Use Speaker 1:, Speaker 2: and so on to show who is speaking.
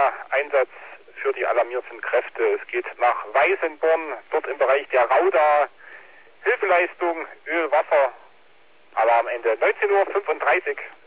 Speaker 1: der Einsatz für die alarmierten Kräfte. Es geht nach Weißenborn, dort im Bereich der Rauda. Hilfeleistung, Öl, Wasser. Alarmende 19:35 Uhr.